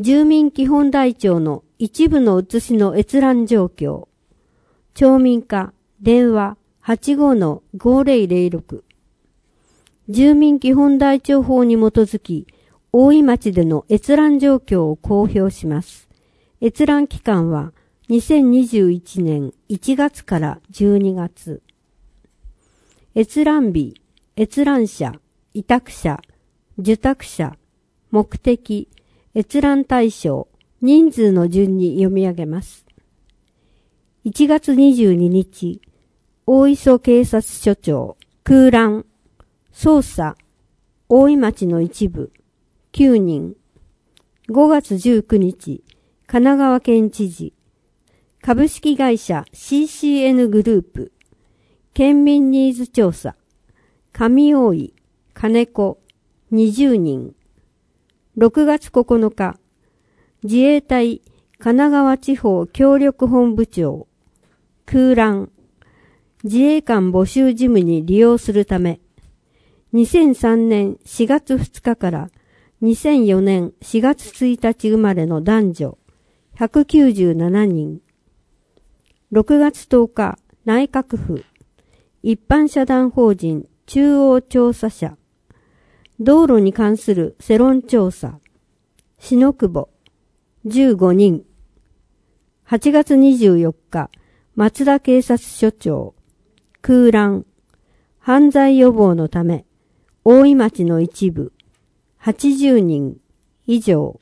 住民基本台帳の一部の写しの閲覧状況。町民課電話 85-5006。住民基本台帳法に基づき、大井町での閲覧状況を公表します。閲覧期間は2021年1月から12月。閲覧日、閲覧者、委託者、受託者、目的、閲覧対象、人数の順に読み上げます。1月22日、大磯警察署長、空欄、捜査、大井町の一部、9人。5月19日、神奈川県知事、株式会社 CCN グループ、県民ニーズ調査、上大井、金子、20人。6月9日、自衛隊神奈川地方協力本部長、空欄、自衛官募集事務に利用するため、2003年4月2日から2004年4月1日生まれの男女197人。6月10日、内閣府、一般社団法人中央調査者、道路に関する世論調査、篠久保、15人。8月24日、松田警察署長、空欄、犯罪予防のため、大井町の一部、80人以上。